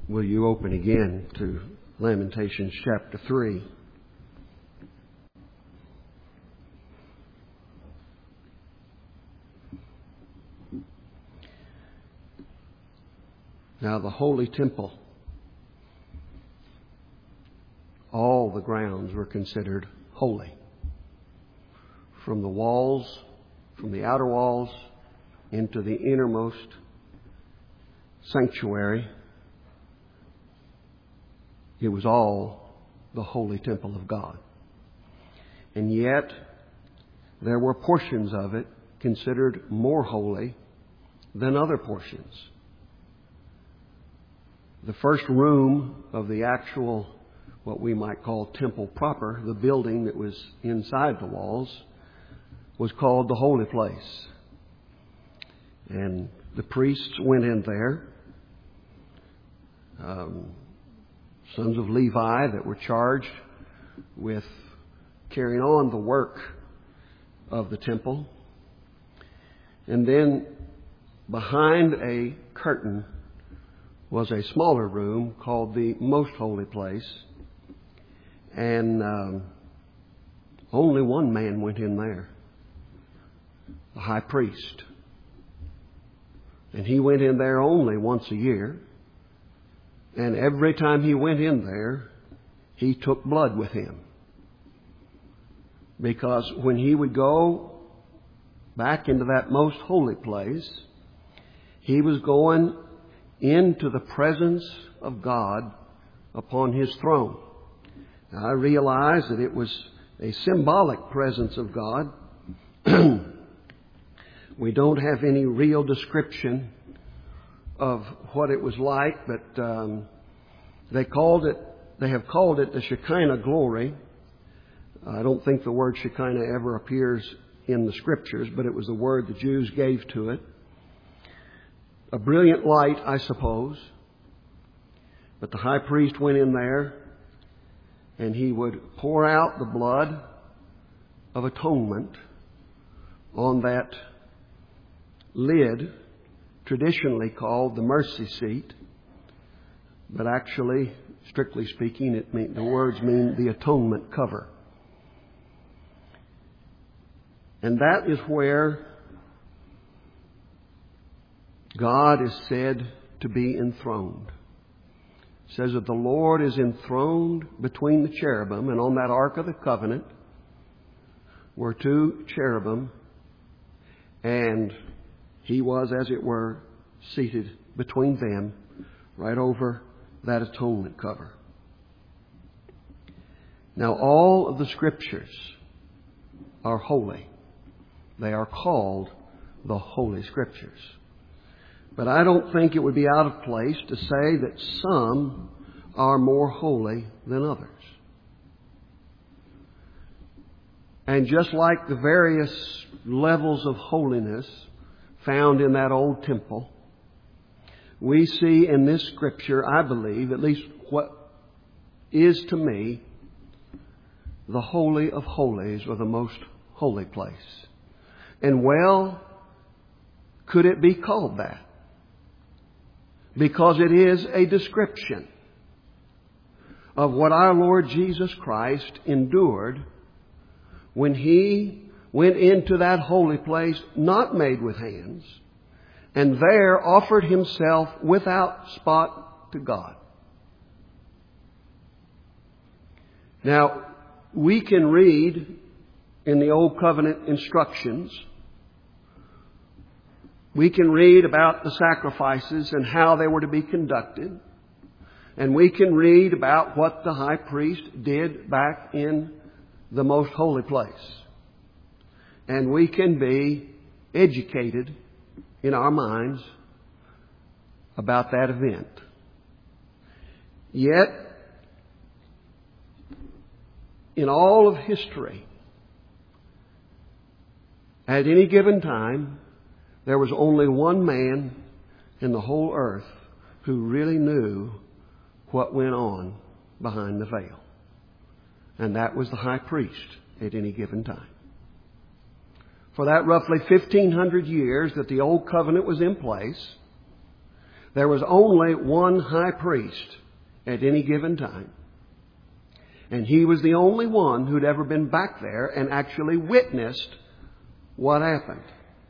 Will you open again to Lamentations chapter 3? Now the holy temple, all the grounds were considered holy. From the walls, from the outer walls, into the innermost sanctuary, it was all the holy temple of God. And yet, there were portions of it considered more holy than other portions. The first room of the actual, what we might call temple proper, the building that was inside the walls, was called the holy place. And the priests went in there. Sons of Levi that were charged with carrying on the work of the temple. And then behind a curtain was a smaller room called the most holy place. And only one man went in there, the high priest. And he went in there only once a year. And every time he went in there, he took blood with him. Because when he would go back into that most holy place, he was going into the presence of God upon His throne. Now, I realize that it was a symbolic presence of God. We don't have any real description of what it was like, but they have called it the Shekinah glory. I don't think the word Shekinah ever appears in the Scriptures, but it was the word the Jews gave to it. A brilliant light, I suppose. But the high priest went in there and he would pour out the blood of atonement on that lid, traditionally called the mercy seat, but actually, strictly speaking, the words mean the atonement cover. And that is where God is said to be enthroned. It says that the Lord is enthroned between the cherubim, and on that Ark of the Covenant were two cherubim, and He was, as it were, seated between them, right over that atonement cover. Now, all of the Scriptures are holy. They are called the Holy Scriptures. But I don't think it would be out of place to say that some are more holy than others. And just like the various levels of holiness found in that old temple, we see in this Scripture, I believe, at least what is to me, the Holy of Holies, or the most holy place. And well, could it be called that? Because it is a description of what our Lord Jesus Christ endured when He went into that holy place not made with hands, and there offered Himself without spot to God. Now, we can read in the Old Covenant instructions, we can read about the sacrifices and how they were to be conducted. And we can read about what the high priest did back in the most holy place. And we can be educated in our minds about that event. Yet, in all of history, at any given time, there was only one man in the whole earth who really knew what went on behind the veil. And that was the high priest at any given time. For that roughly 1,500 years that the Old Covenant was in place, There was only one high priest at any given time. And he was the only one who'd ever been back there and actually witnessed what happened.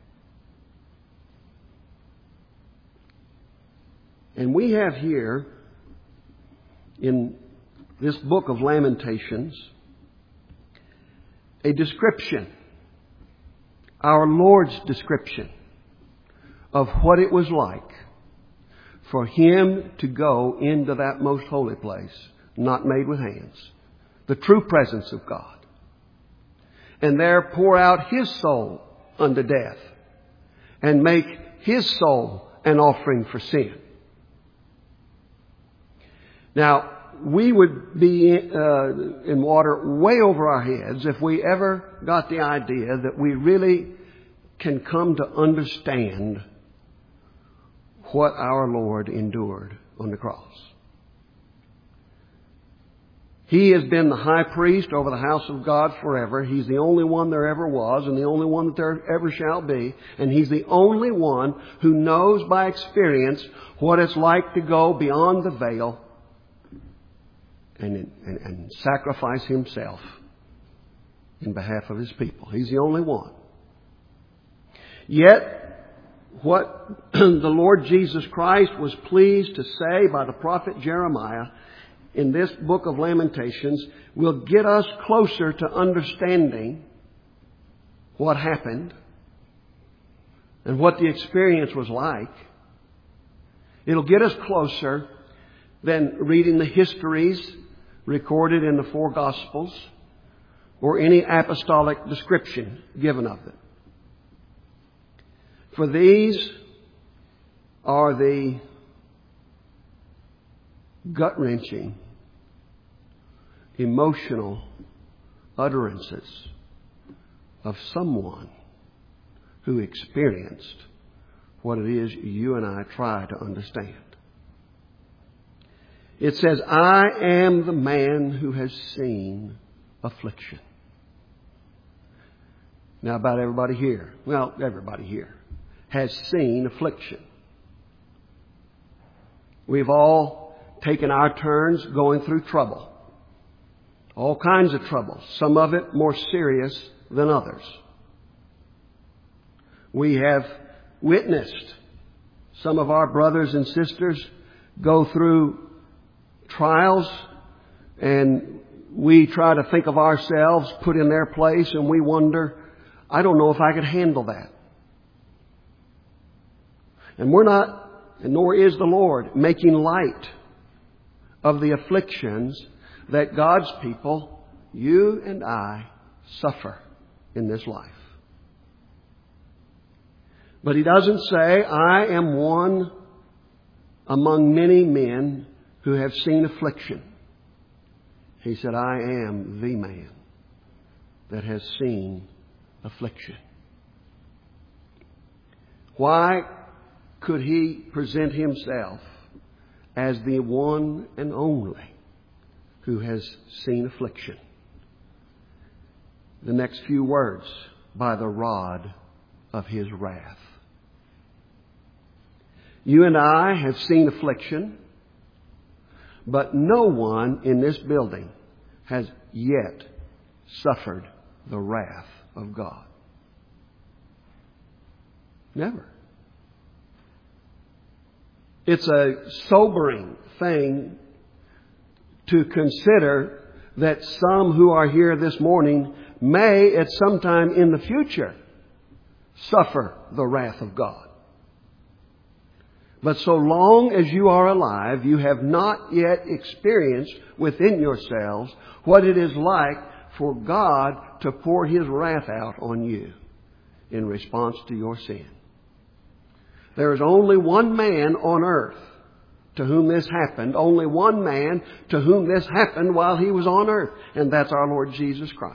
And we have here in this book of Lamentations a description, our Lord's description of what it was like for Him to go into that most holy place, not made with hands, the true presence of God, and there pour out His soul unto death and make His soul an offering for sin. Now, we would be in water way over our heads if we ever got the idea that we really can come to understand what our Lord endured on the cross. He has been the high priest over the house of God forever. He's the only one there ever was and the only one that there ever shall be. And He's the only one who knows by experience what it's like to go beyond the veil and sacrifice Himself in behalf of His people. He's the only one. Yet, what the Lord Jesus Christ was pleased to say by the prophet Jeremiah in this book of Lamentations will get us closer to understanding what happened and what the experience was like. It'll get us closer than reading the histories recorded in the four Gospels or any apostolic description given of it. For these are the gut-wrenching, emotional utterances of someone who experienced what it is you and I try to understand. It says, I am the man who has seen affliction. Now, about everybody here, has seen affliction. We've all taken our turns going through trouble. All kinds of trouble. Some of it more serious than others. We have witnessed some of our brothers and sisters go through trials, and we try to think of ourselves put in their place, and we wonder, I don't know if I could handle that. And we're not, and nor is the Lord, making light of the afflictions that God's people, you and I, suffer in this life. But He doesn't say, I am one among many men who have seen affliction. He said, I am the man that has seen affliction. Why could He present Himself as the one and only who has seen affliction? The next few words, by the rod of His wrath. You and I have seen affliction, but no one in this building has yet suffered the wrath of God. Never. It's a sobering thing to consider that some who are here this morning may at some time in the future suffer the wrath of God. But so long as you are alive, you have not yet experienced within yourselves what it is like for God to pour His wrath out on you in response to your sin. There is only one man on earth to whom this happened, only one man to whom this happened while He was on earth, and that's our Lord Jesus Christ.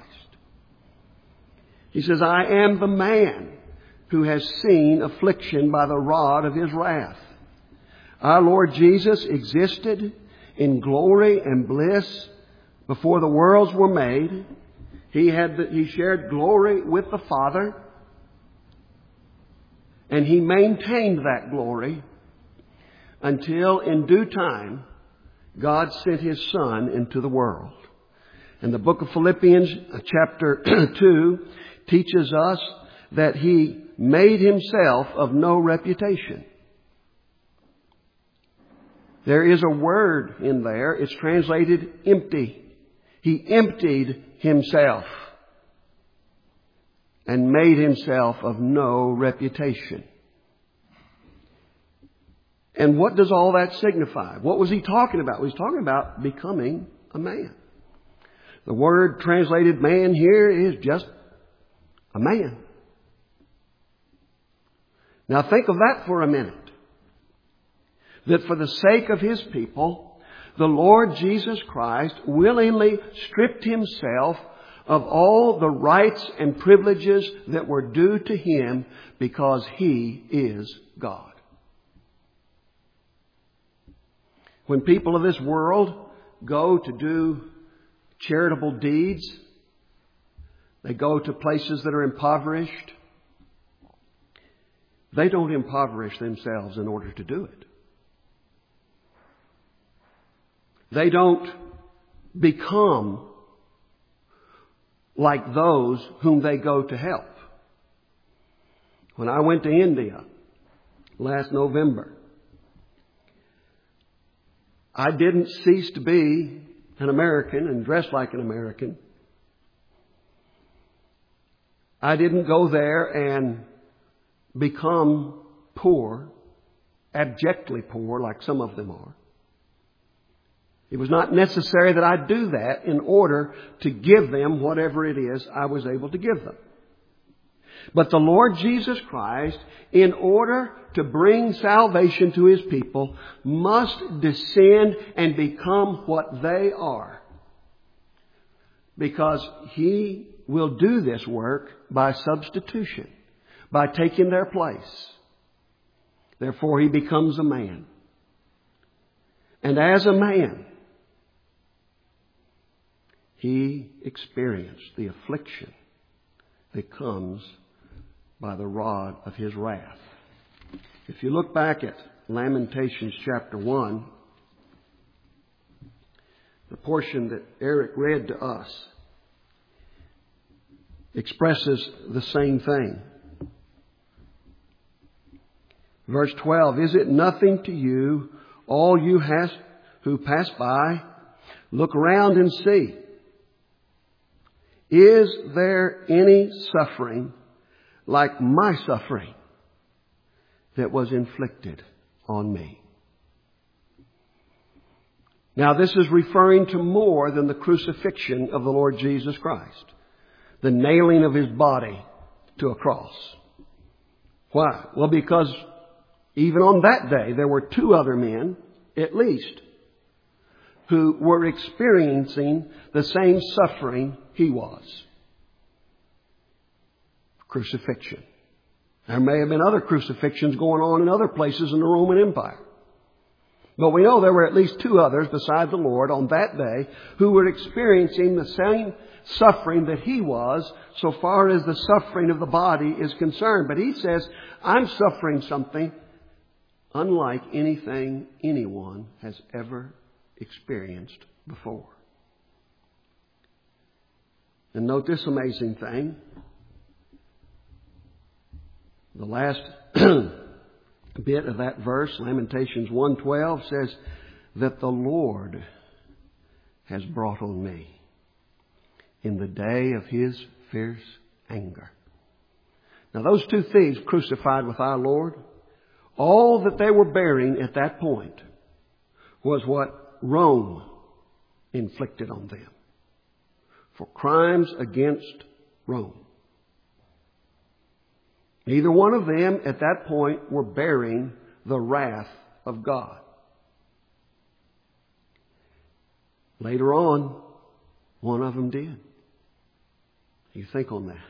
He says, I am the man who has seen affliction by the rod of His wrath. Our Lord Jesus existed in glory and bliss before the worlds were made. He shared glory with the Father, and He maintained that glory until in due time God sent His Son into the world. And the book of Philippians chapter 2 teaches us that He made Himself of no reputation. There is a word in there. It's translated empty. He emptied Himself and made Himself of no reputation. And what does all that signify? What was He talking about? He was talking about becoming a man. The word translated man here is just a man. Now think of that for a minute. That for the sake of His people, the Lord Jesus Christ willingly stripped Himself of all the rights and privileges that were due to Him because He is God. When people of this world go to do charitable deeds, they go to places that are impoverished, they don't impoverish themselves in order to do it. They don't become like those whom they go to help. When I went to India last November, I didn't cease to be an American and dress like an American. I didn't go there and become poor, abjectly poor like some of them are. It was not necessary that I do that in order to give them whatever it is I was able to give them. But the Lord Jesus Christ, in order to bring salvation to His people, must descend and become what they are. Because He will do this work by substitution, by taking their place. Therefore, He becomes a man. And as a man, He experienced the affliction that comes by the rod of His wrath. If you look back at Lamentations chapter 1, the portion that Eric read to us expresses the same thing. Verse 12, is it nothing to you, all you who pass by? Look around and see. Is there any suffering like my suffering that was inflicted on me? Now this is referring to more than the crucifixion of the Lord Jesus Christ, the nailing of His body to a cross. Why? Well, because even on that day there were two other men, at least, who were experiencing the same suffering He was. Crucifixion. There may have been other crucifixions going on in other places in the Roman Empire. But we know there were at least two others beside the Lord on that day who were experiencing the same suffering that He was so far as the suffering of the body is concerned. But He says, I'm suffering something unlike anything anyone has ever experienced before. And note this amazing thing. The last bit of that verse, Lamentations 1:12, says that the Lord has brought on me in the day of His fierce anger. Now those two thieves crucified with our Lord, all that they were bearing at that point was what Rome inflicted on them for crimes against Rome. Neither one of them at that point were bearing the wrath of God. Later on, one of them did. You think on that.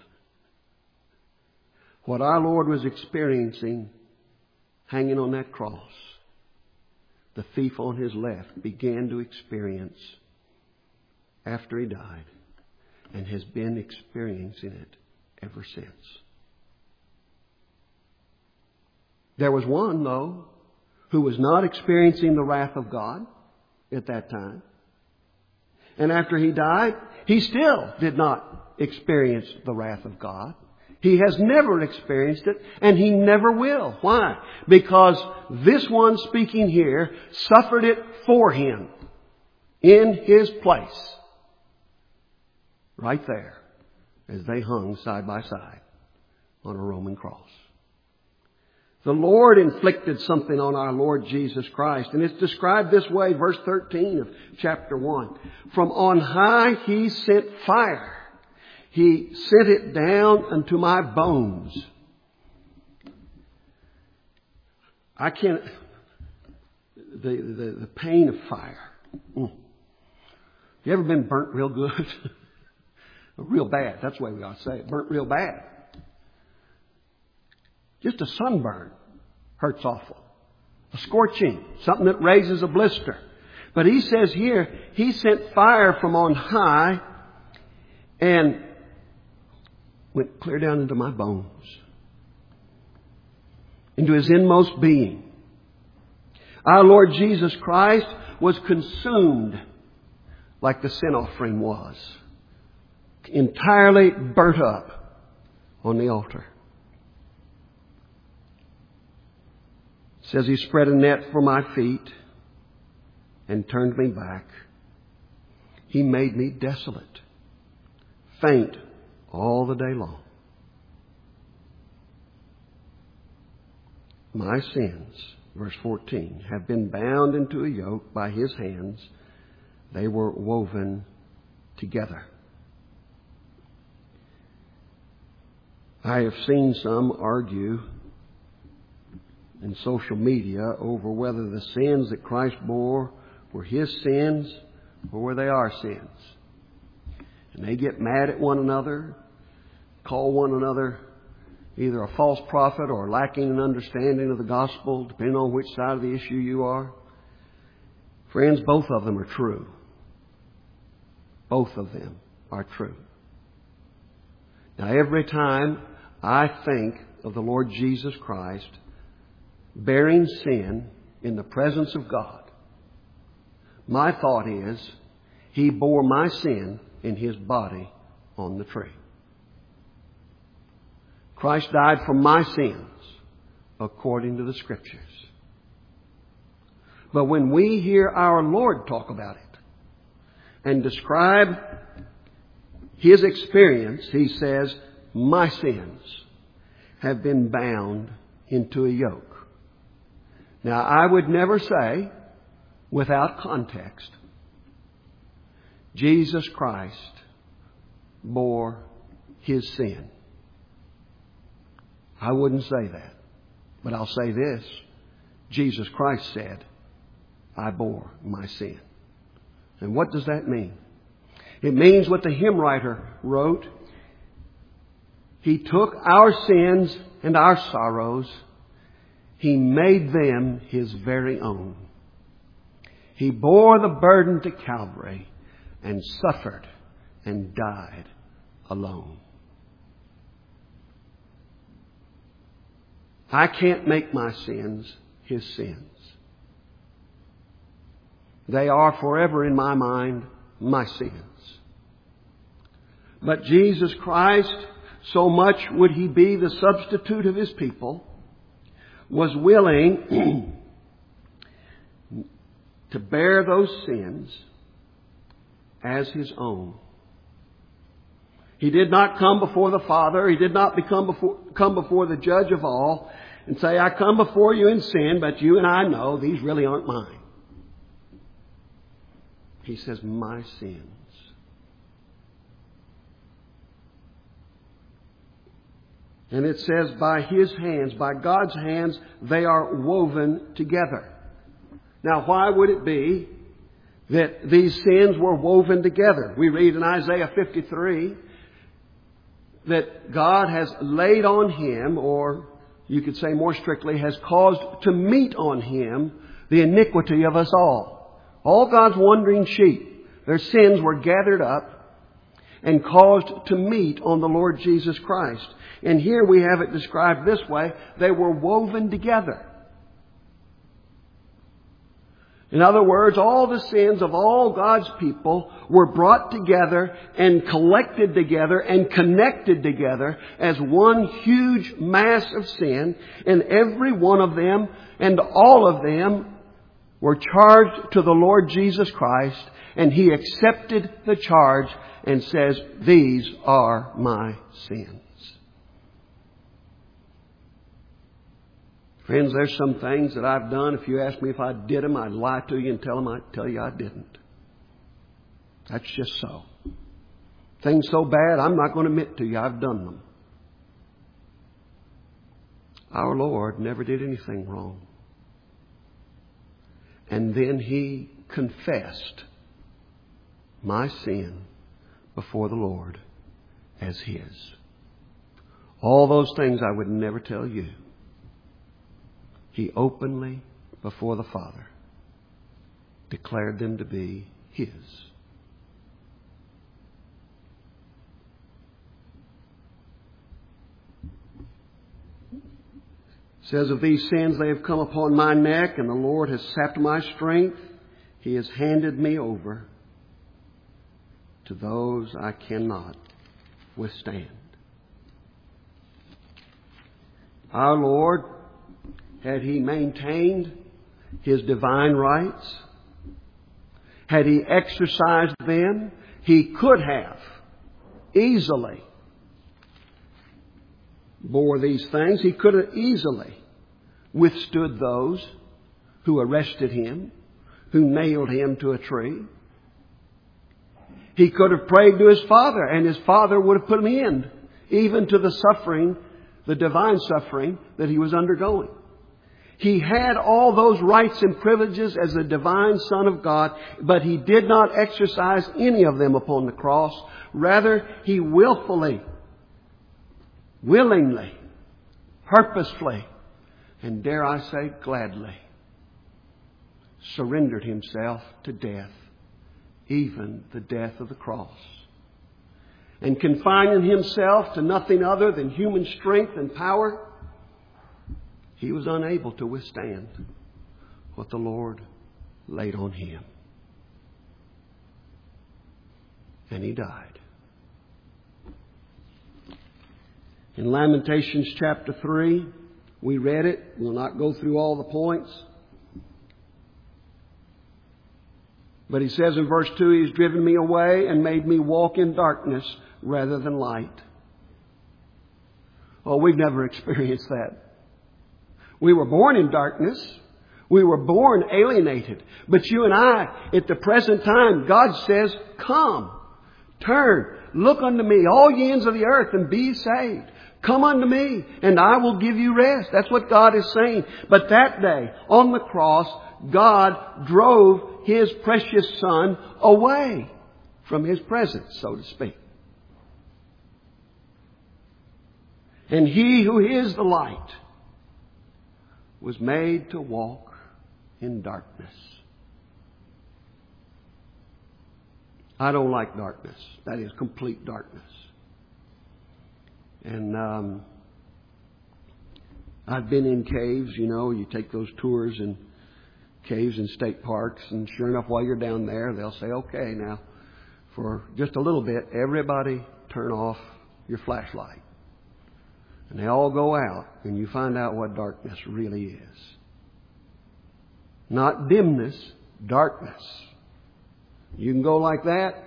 What our Lord was experiencing hanging on that cross, the thief on His left began to experience after He died, and has been experiencing it ever since. There was one, though, who was not experiencing the wrath of God at that time. And after He died, He still did not experience the wrath of God. He has never experienced it, and He never will. Why? Because this one speaking here suffered it for Him in His place. Right there, as they hung side by side on a Roman cross. The Lord inflicted something on our Lord Jesus Christ. And it's described this way, verse 13 of chapter 1. From on high He sent fire. He sent it down unto my bones. I can't... The pain of fire. You ever been burnt real good? Real bad. That's the way we ought to say it. Burnt real bad. Just a sunburn hurts awful. A scorching. Something that raises a blister. But He says here, He sent fire from on high and went clear down into my bones. Into His inmost being. Our Lord Jesus Christ was consumed like the sin offering was. Entirely burnt up on the altar. It says He spread a net for my feet and turned me back. He made me desolate, faint all the day long. My sins, verse 14, have been bound into a yoke by His hands. They were woven together. I have seen some argue in social media over whether the sins that Christ bore were His sins or were they our sins. And they get mad at one another, call one another either a false prophet or lacking an understanding of the gospel, depending on which side of the issue you are. Friends, both of them are true. Both of them are true. Now, every time I think of the Lord Jesus Christ bearing sin in the presence of God, my thought is, He bore my sin in His body on the tree. Christ died for my sins according to the Scriptures. But when we hear our Lord talk about it and describe His experience, He says, my sins have been bound into a yoke. Now, I would never say, without context, Jesus Christ bore His sin. I wouldn't say that. But I'll say this. Jesus Christ said, I bore my sin. And what does that mean? It means what the hymn writer wrote. He took our sins and our sorrows. He made them His very own. He bore the burden to Calvary and suffered and died alone. I can't make my sins His sins. They are forever in my mind my sins. But Jesus Christ, so much would He be the substitute of His people, was willing to bear those sins as His own. He did not come before the Father. He did not come before the Judge of all and say, I come before you in sin, but you and I know these really aren't mine. He says, my sins. And it says, by His hands, by God's hands, they are woven together. Now, why would it be that these sins were woven together? We read in Isaiah 53 that God has laid on Him, or you could say more strictly, has caused to meet on Him the iniquity of us all. All God's wandering sheep, their sins were gathered up and caused to meet on the Lord Jesus Christ. And here we have it described this way. They were woven together. In other words, all the sins of all God's people were brought together and collected together and connected together as one huge mass of sin. And every one of them and all of them were charged to the Lord Jesus Christ. And He accepted the charge and says, "These are my sins." Friends, there's some things that I've done. If you ask me if I did them, I'd lie to you and tell you I didn't. That's just so. Things so bad, I'm not going to admit to you I've done them. Our Lord never did anything wrong. And then He confessed my sin before the Lord as His. All those things I would never tell you. He openly, before the Father, declared them to be His. It says, "Of these sins they have come upon my neck, and the Lord has sapped my strength. He has handed me over to those I cannot withstand." Our Lord, had He maintained His divine rights, had He exercised them, He could have easily bore these things. He could have easily withstood those who arrested Him, who nailed Him to a tree. He could have prayed to His Father, and His Father would have put an end even to the suffering, the divine suffering that He was undergoing. He had all those rights and privileges as a divine Son of God, but He did not exercise any of them upon the cross. Rather, He willfully, willingly, purposefully, and dare I say gladly, surrendered Himself to death, even the death of the cross. And confining Himself to nothing other than human strength and power, He was unable to withstand what the Lord laid on Him. And He died. In Lamentations chapter 3, we read it. We'll not go through all the points. But he says in verse 2, He's driven me away and made me walk in darkness rather than light. Oh, we've never experienced that. We were born in darkness. We were born alienated. But you and I, at the present time, God says, "Come, turn, look unto me, all ye ends of the earth, and be saved. Come unto me, and I will give you rest." That's what God is saying. But that day, on the cross, God drove His precious Son away from His presence, so to speak. And He who is the light was made to walk in darkness. I don't like darkness. That is complete darkness. And I've been in caves, you know, you take those tours in caves and state parks, and sure enough, while you're down there, they'll say, "Okay, now, for just a little bit, everybody turn off your flashlight." And they all go out, and you find out what darkness really is. Not dimness, darkness. You can go like that,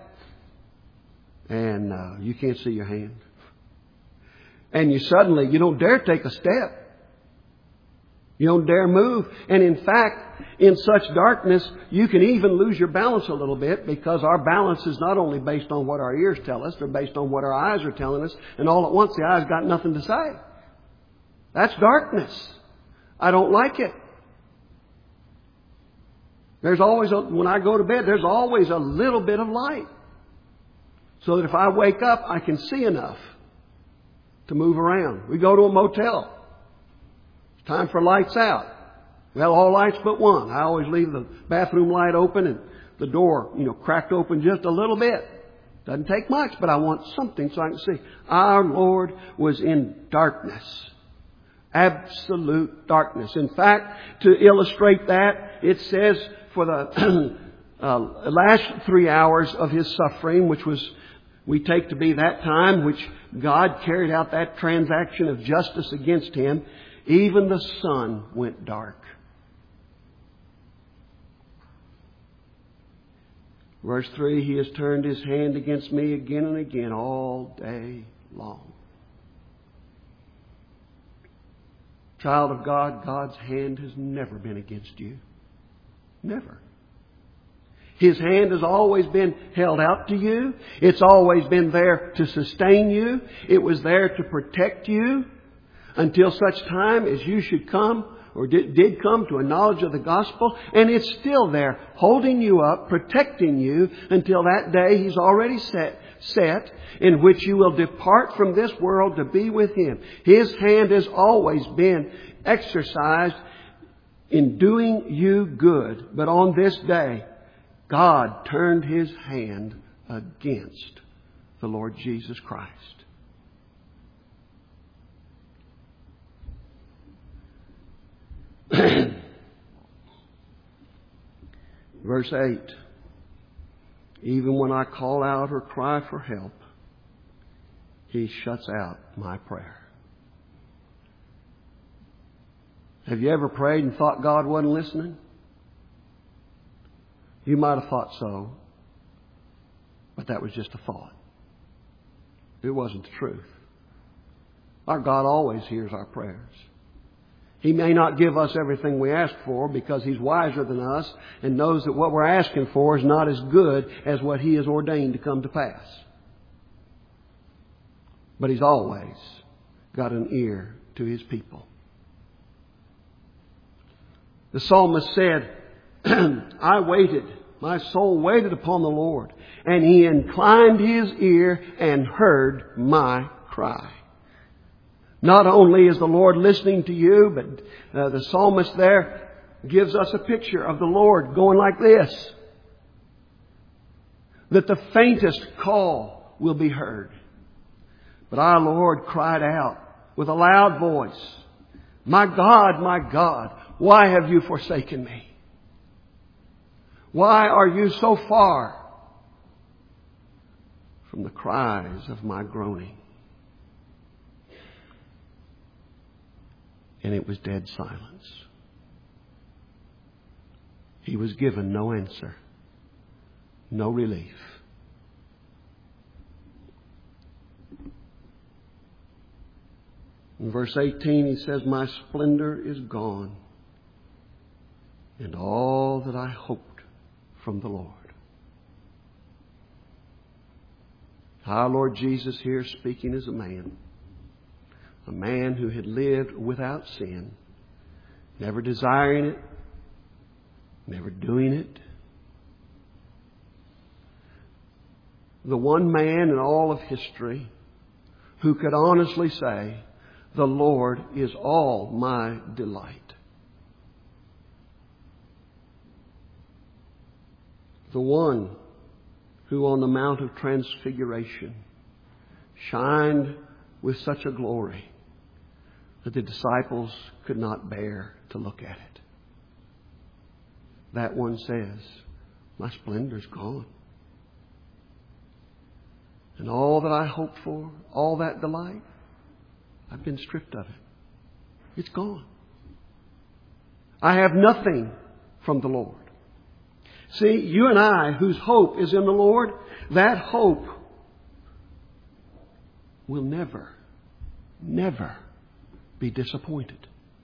and you can't see your hand. And you don't dare take a step. You don't dare move. And in fact, in such darkness, you can even lose your balance a little bit, because our balance is not only based on what our ears tell us, they're based on what our eyes are telling us. And all at once, the eyes got nothing to say. That's darkness. I don't like it. There's always, when I go to bed, there's always a little bit of light. So that if I wake up, I can see enough to move around. We go to a motel. It's time for lights out. Well, all lights but one. I always leave the bathroom light open and the door, cracked open just a little bit. Doesn't take much, but I want something so I can see. Our Lord was in darkness. Absolute darkness. In fact, to illustrate that, it says, for the last 3 hours of His suffering, which we take to be that time which God carried out that transaction of justice against Him, even the sun went dark. Verse 3, He has turned His hand against me again and again all day long. Child of God, God's hand has never been against you. Never. His hand has always been held out to you. It's always been there to sustain you. It was there to protect you until such time as you should come or did come to a knowledge of the gospel. And it's still there, holding you up, protecting you until that day He's already set in which you will depart from this world to be with Him. His hand has always been exercised in doing you good. But on this day, God turned His hand against the Lord Jesus Christ. Verse 8, even when I call out or cry for help, He shuts out my prayer. Have you ever prayed and thought God wasn't listening? You might have thought so, but that was just a thought. It wasn't the truth. Our God always hears our prayers. He may not give us everything we ask for because He's wiser than us and knows that what we're asking for is not as good as what He has ordained to come to pass. But He's always got an ear to His people. The psalmist said, I waited, my soul waited upon the Lord, and He inclined His ear and heard my cry. Not only is the Lord listening to you, but the psalmist there gives us a picture of the Lord going like this. That the faintest call will be heard. But our Lord cried out with a loud voice, my God, why have you forsaken me? Why are you so far from the cries of my groaning? And it was dead silence. He was given no answer, no relief. In verse 18 he says, my splendor is gone, and all that I hoped from the Lord. Our Lord Jesus here speaking as a man who had lived without sin, never desiring it, never doing it. The one man in all of history who could honestly say, the Lord is all my delight. The one who on the Mount of Transfiguration shined with such a glory that the disciples could not bear to look at it. That one says, my splendor's gone. And all that I hoped for, all that delight, I've been stripped of it. It's gone. I have nothing from the Lord. See, you and I, whose hope is in the Lord, that hope will never be disappointed.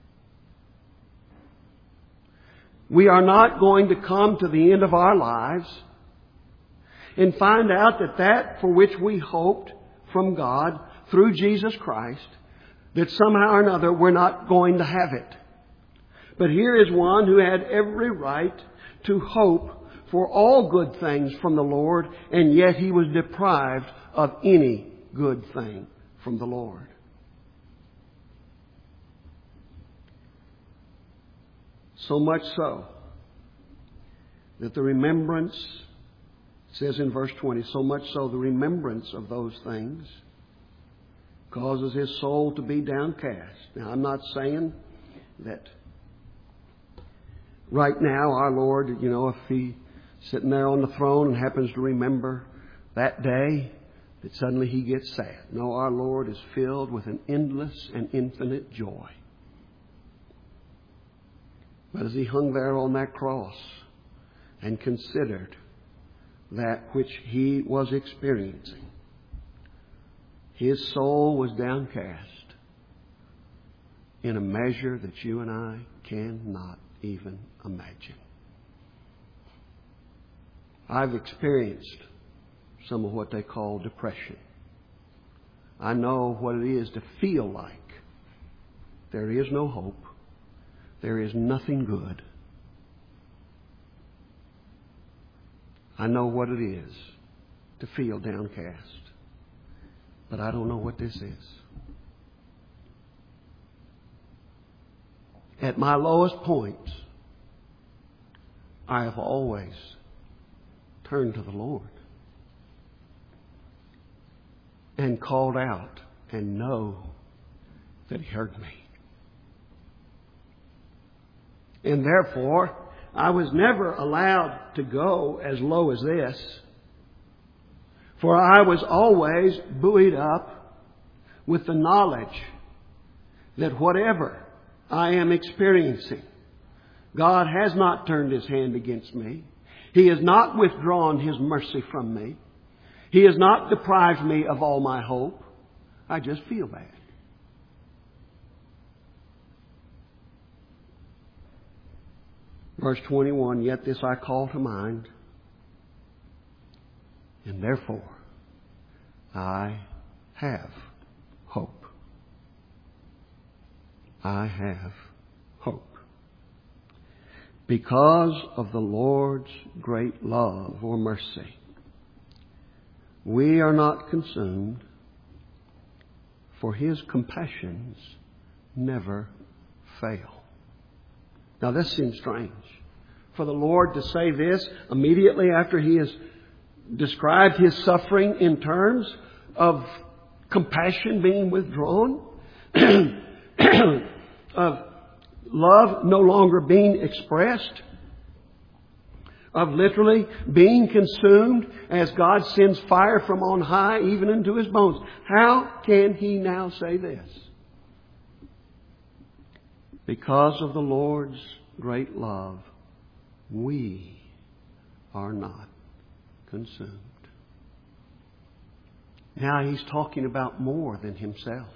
We are not going to come to the end of our lives and find out that for which we hoped from God through Jesus Christ, that somehow or another we're not going to have it. But here is one who had every right to hope for all good things from the Lord, and yet he was deprived of any good thing from the Lord. So much so that the remembrance, it says in verse 20, so much so the remembrance of those things causes his soul to be downcast. Now, I'm not saying that Right now, our Lord, if He's sitting there on the throne and happens to remember that day, that suddenly He gets sad. No, our Lord is filled with an endless and infinite joy. But as He hung there on that cross and considered that which He was experiencing, His soul was downcast in a measure that you and I cannot even imagine. I've experienced some of what they call depression. I know what it is to feel like there is no hope. There is nothing good. I know what it is to feel downcast. But I don't know what this is. At my lowest points, I have always turned to the Lord and called out and know that He heard me. And therefore, I was never allowed to go as low as this. For I was always buoyed up with the knowledge that whatever I am experiencing, God has not turned His hand against me. He has not withdrawn His mercy from me. He has not deprived me of all my hope. I just feel bad. Verse 21, yet this I call to mind, and therefore I have hope. I have hope. Because of the Lord's great love or mercy, we are not consumed, for His compassions never fail. Now this seems strange. For the Lord to say this immediately after He has described His suffering in terms of compassion being withdrawn, of love no longer being expressed, of literally being consumed as God sends fire from on high even into His bones. How can He now say this? Because of the Lord's great love, we are not consumed. Now He's talking about more than Himself.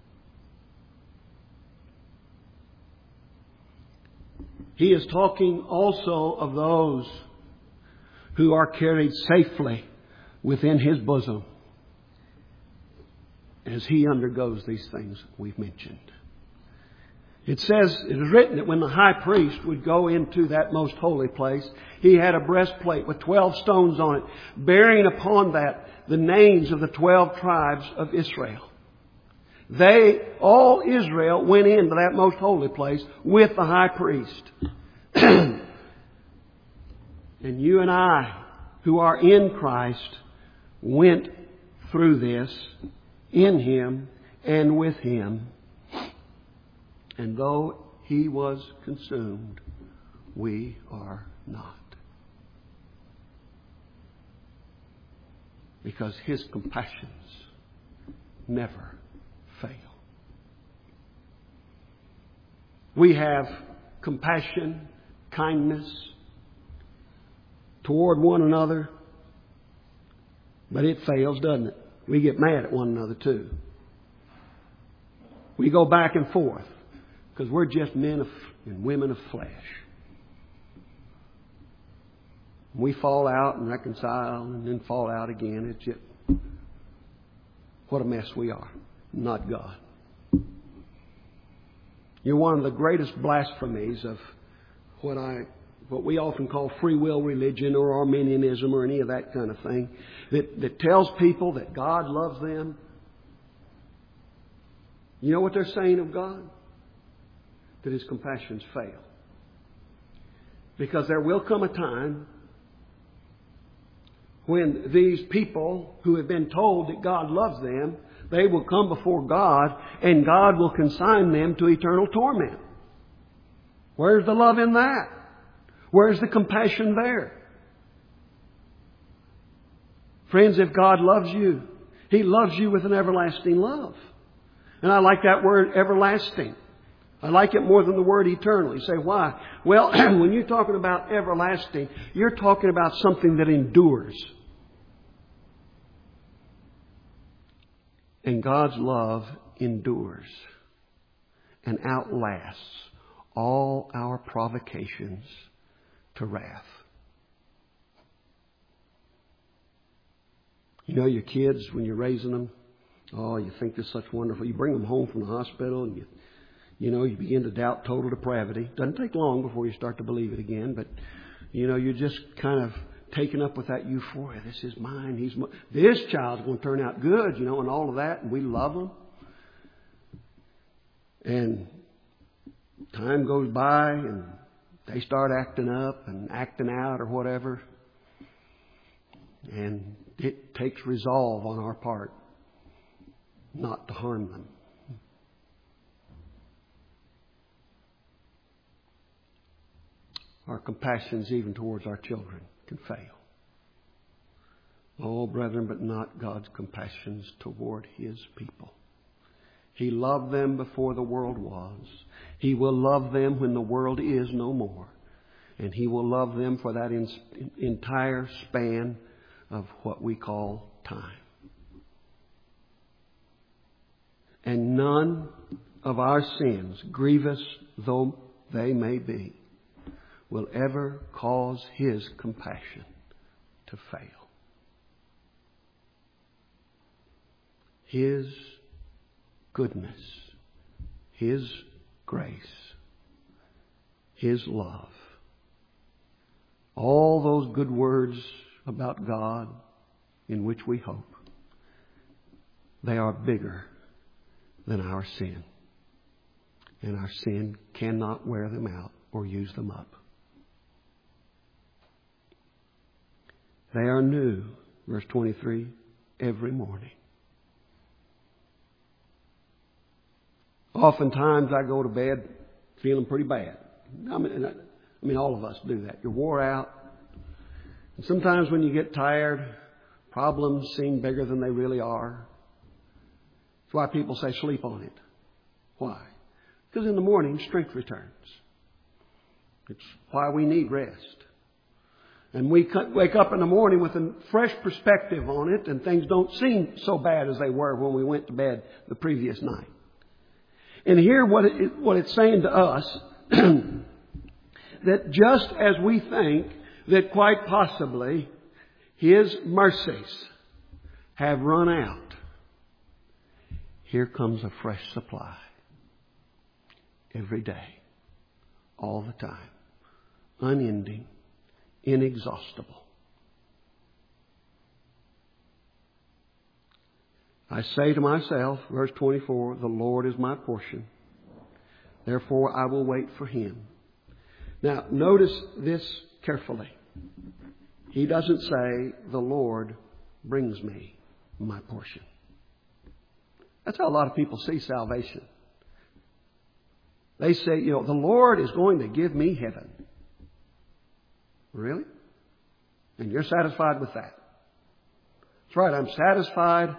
He is talking also of those who are carried safely within His bosom as He undergoes these things we've mentioned. It says, it is written that when the high priest would go into that most holy place, he had a breastplate with 12 stones on it, bearing upon that the names of the 12 tribes of Israel. All Israel went into that most holy place with the high priest. And you and I, who are in Christ, went through this in Him and with Him. And though He was consumed, we are not. Because His compassions never fail. We have compassion, kindness toward one another, but it fails, doesn't it? We get mad at one another too. We go back and forth because we're just men and women of flesh. We fall out and reconcile and then fall out again. It's just, what a mess we are. Not God. You're one of the greatest blasphemies of what we often call free will religion or Arminianism or any of that kind of thing that tells people that God loves them. You know what they're saying of God? That His compassions fail. Because there will come a time when these people who have been told that God loves them, they will come before God and God will consign them to eternal torment. Where's the love in that? Where's the compassion there? Friends, if God loves you, He loves you with an everlasting love. And I like that word everlasting. I like it more than the word eternal. You say, why? Well, when you're talking about everlasting, you're talking about something that endures. And God's love endures and outlasts all our provocations to wrath. You know, your kids, when you're raising them, oh, you think they're such wonderful. You bring them home from the hospital and you begin to doubt total depravity. Doesn't take long before you start to believe it again, but you're just kind of taken up with that euphoria. This is mine. This child's going to turn out good, and all of that, and we love them. And time goes by and they start acting up and acting out or whatever. And it takes resolve on our part not to harm them. Our compassions even towards our children can fail. Oh, brethren, but not God's compassions toward His people. He loved them before the world was. He will love them when the world is no more. And He will love them for that entire span of what we call time. And none of our sins, grievous though they may be, will ever cause His compassion to fail. His goodness, His grace, His love, all those good words about God in which we hope, they are bigger than our sin. And our sin cannot wear them out or use them up. They are new, verse 23, every morning. Oftentimes I go to bed feeling pretty bad. I mean, all of us do that. You're wore out. And sometimes when you get tired, problems seem bigger than they really are. That's why people say sleep on it. Why? Because in the morning, strength returns. It's why we need rest. And we wake up in the morning with a fresh perspective on it, and things don't seem so bad as they were when we went to bed the previous night. And here what it's saying to us, that just as we think that quite possibly His mercies have run out, here comes a fresh supply every day, all the time, unending, inexhaustible. I say to myself, verse 24, the Lord is my portion. Therefore I will wait for Him. Now notice this carefully. He doesn't say, the Lord brings me my portion. That's how a lot of people see salvation. They say, the Lord is going to give me heaven. Really? And you're satisfied with that? That's right, I'm satisfied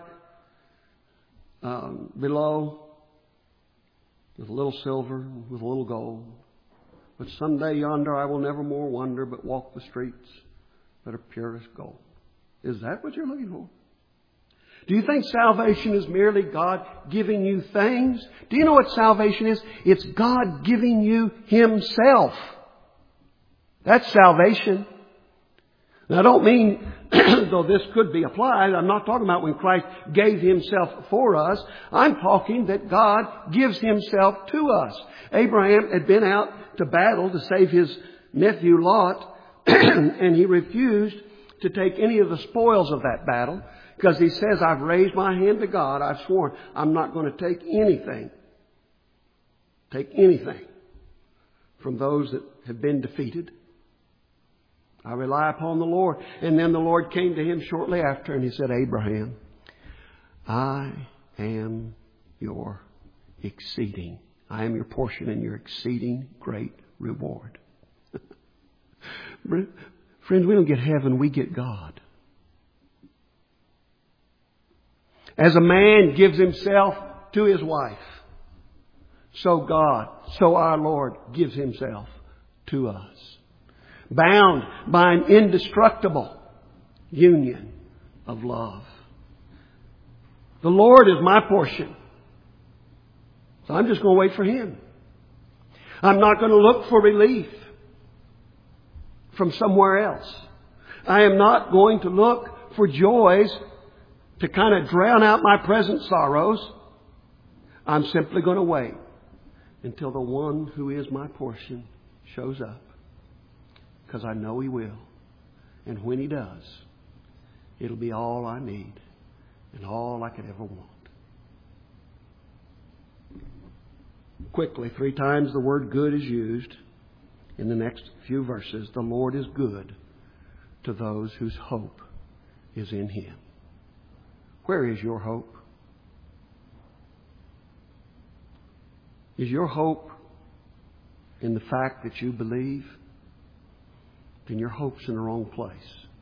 below with a little silver, with a little gold. But someday yonder I will never more wander, but walk the streets that are purest gold. Is that what you're looking for? Do you think salvation is merely God giving you things? Do you know what salvation is? It's God giving you Himself. That's salvation. Now, I don't mean, though this could be applied, I'm not talking about when Christ gave Himself for us. I'm talking that God gives Himself to us. Abraham had been out to battle to save his nephew Lot, and he refused to take any of the spoils of that battle because he says, I've raised my hand to God. I've sworn I'm not going to take anything from those that have been defeated. I rely upon the Lord. And then the Lord came to him shortly after and He said, Abraham, I am your portion and your exceeding great reward. Friends, we don't get heaven, we get God. As a man gives himself to his wife, so God, so our Lord gives himself to us. Bound by an indestructible union of love. The Lord is my portion. So I'm just going to wait for Him. I'm not going to look for relief from somewhere else. I am not going to look for joys to kind of drown out my present sorrows. I'm simply going to wait until the one who is my portion shows up. Because I know He will. And when He does, it'll be all I need and all I could ever want. Quickly, 3 times the word good is used in the next few verses. The Lord is good to those whose hope is in Him. Where is your hope? Is your hope in the fact that you believe? Then your hope's in the wrong place.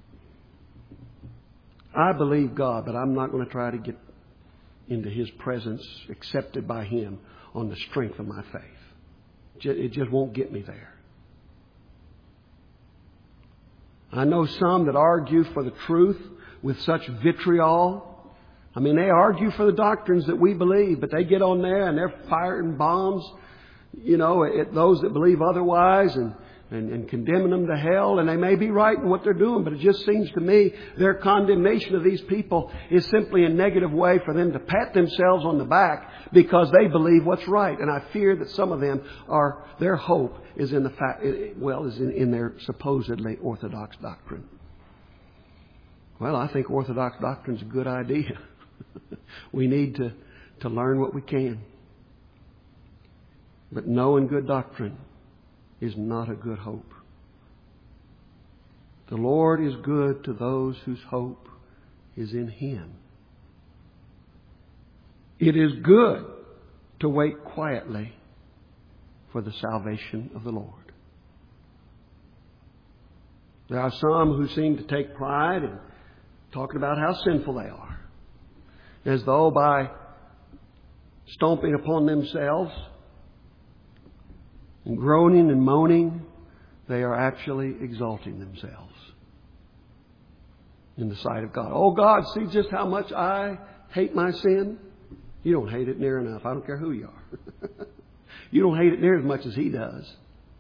I believe God, but I'm not going to try to get into His presence, accepted by Him, on the strength of my faith. It just won't get me there. I know some that argue for the truth with such vitriol. I mean, they argue for the doctrines that we believe, but they get on there and they're firing bombs, at those that believe otherwise and condemning them to hell. And they may be right in what they're doing, but it just seems to me their condemnation of these people is simply a negative way for them to pat themselves on the back because they believe what's right. And I fear that some of them their hope is in the fact, is in their supposedly orthodox doctrine. Well, I think orthodox doctrine is a good idea. We need to learn what we can. But knowing good doctrine is not a good hope. The Lord is good to those whose hope is in Him. It is good to wait quietly for the salvation of the Lord. There are some who seem to take pride in talking about how sinful they are, as though by stomping upon themselves and groaning and moaning, they are actually exalting themselves in the sight of God. Oh, God, see just how much I hate my sin? You don't hate it near enough. I don't care who you are. You don't hate it near as much as He does.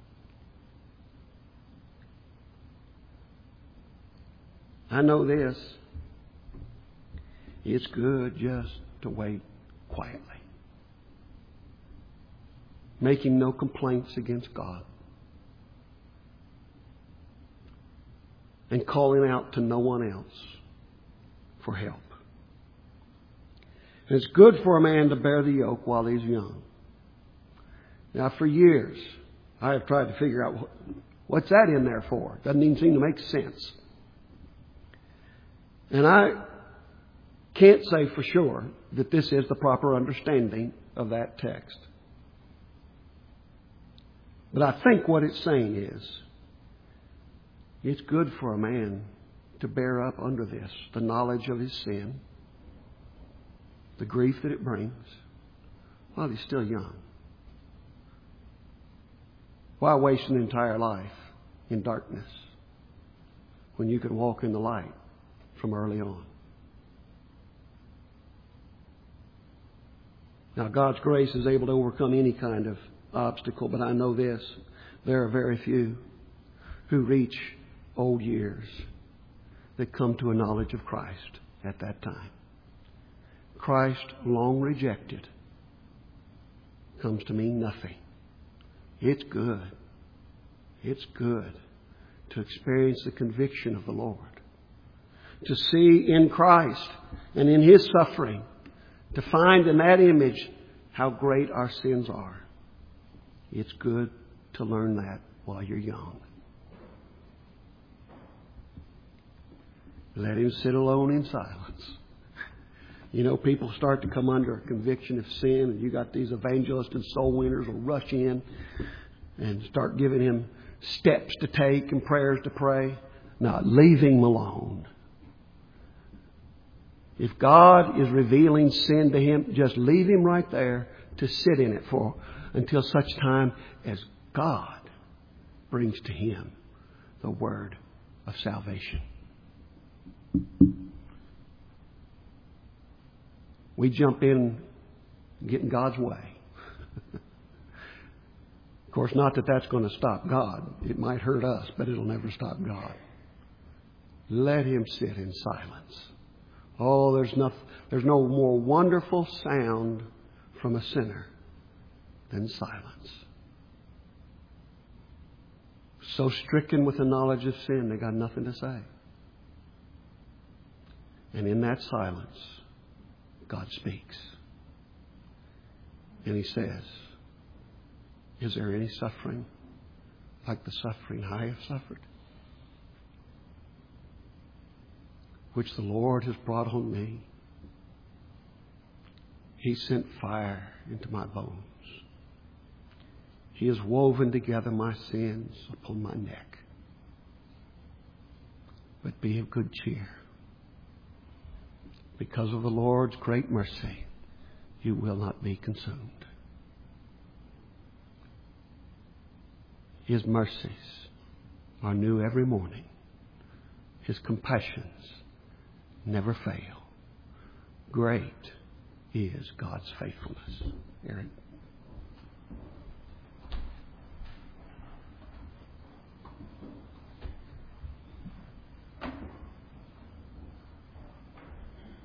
I know this. It's good just to wait quietly, making no complaints against God, and calling out to no one else for help. And it's good for a man to bear the yoke while he's young. Now, for years, I have tried to figure out what's that in there for. Doesn't even seem to make sense. And I can't say for sure that this is the proper understanding of that text. But I think what it's saying is, it's good for a man to bear up under this, the knowledge of his sin, the grief that it brings, while he's still young. Why waste an entire life in darkness when you could walk in the light from early on? Now, God's grace is able to overcome any kind of obstacle, but I know this. There are very few who reach old years that come to a knowledge of Christ at that time. Christ, long rejected, comes to mean nothing. It's good. It's good to experience the conviction of the Lord. To see in Christ and in His suffering, to find in that image how great our sins are. It's good to learn that while you're young. Let him sit alone in silence. People start to come under a conviction of sin, and you got these evangelists and soul winners will rush in and start giving him steps to take and prayers to pray. No, leave him alone. If God is revealing sin to him, just leave him right there to sit in it for until such time as God brings to him the word of salvation. We jump in and get in God's way. Of course, not that that's going to stop God. It might hurt us, but it'll never stop God. Let him sit in silence. Oh, there's no more wonderful sound from a sinner than silence. So stricken with the knowledge of sin, they got nothing to say. And in that silence, God speaks. And he says, is there any suffering like the suffering I have suffered, which the Lord has brought on me? He sent fire into my bones. He has woven together my sins upon my neck. But be of good cheer. Because of the Lord's great mercy, you will not be consumed. His mercies are new every morning. His compassions never fail. Great is God's faithfulness. Aaron.